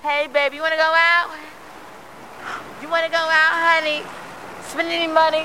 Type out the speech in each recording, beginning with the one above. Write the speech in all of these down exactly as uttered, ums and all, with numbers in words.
Hey, baby, you wanna go out? You wanna go out, honey? Spend any money?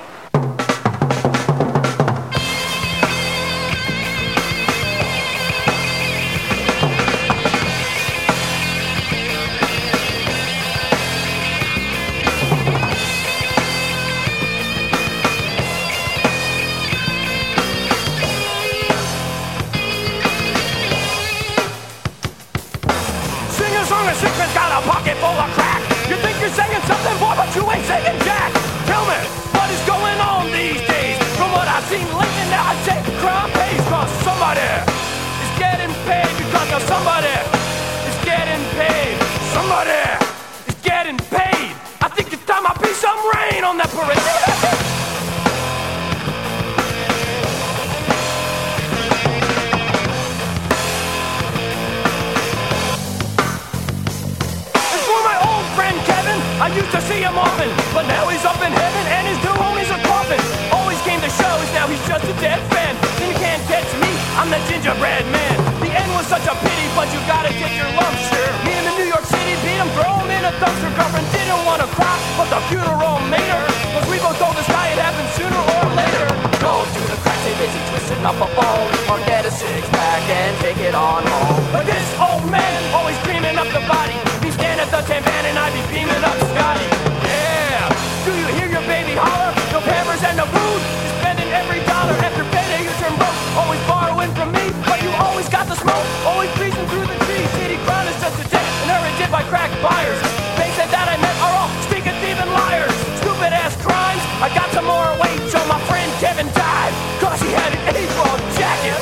Song a secret's got a pocket full of crack. You think you're saying something, boy, but you ain't saying jack. Tell me, what is going on these days? From what I've seen lately, now I say crime pays, cause somebody is getting paid. Because now somebody is getting paid. Somebody is getting paid. I think it's time I be some rain on that parade. I used to see him often, but now he's up in heaven and his new homies are coughing. Always came to shows, now he's just a dead fan. Then you can't catch me, I'm the gingerbread man. The end was such a pity, but you gotta get your lumps, sure. Meet him in New York City, beat him, throw him in a dumpster. Girlfriend didn't wanna cry, but the funeral made her. Cause we both told this guy it happened sooner or later. Go to the crack, stay busy twisting up a bone, or get a six pack and take it on home. But this old man, always creaming up the body. He stand at the ten van and I be beaming up Scotty. Yeah, do you hear your baby holler? No pampers and no booze. You're spending every dollar after payday you turn broke. Always borrowing from me, but you always got the smoke. Always breezing through the trees. City crime is just a tip, inherited by crack buyers. They said that I met are all speaking thieving liars. Stupid ass crimes. I got some more weight, so my friend Kevin died, cause he had an A-ball jacket.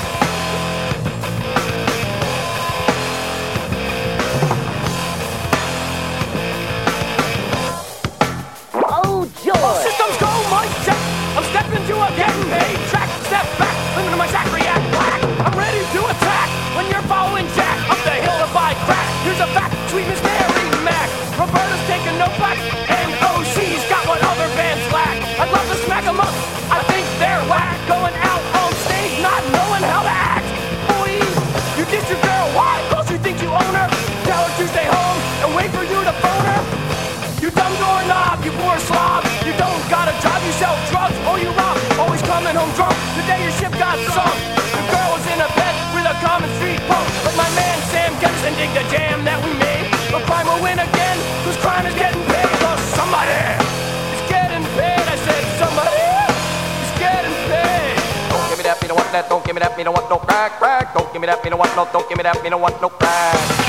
Joy. Systems go, my check. I'm stepping to a getting paid track. Step back, listen to my sack react black. I'm ready to attack when you're following Jack up the hill to buy crack. Here's a fact, sweet Miss Mary Mac. Roberta's taking no back, and O C's got what other bands lack. I'd love to smack them up, I think they're whack. Going out on stage, not knowing how to act. Boy, you diss your girl, why? Cause you think you own her. Tell her to stay home and wait for you to phone her. You dumb doorknob, you poor slob. You don't got a job, you sell drugs or you rob. Always coming home drunk, the day your ship got sunk. The girl was in a bed with a common street punk. But my man Sam Gibson dig the jam that we made. But crime will win again, cause crime is getting paid. Cause somebody is getting paid. I said somebody is getting paid. Don't give me that, me don't want that. Don't give me that, me don't want no crack, crack. Don't give me that, me don't want no. Don't give me that, me don't want no crack.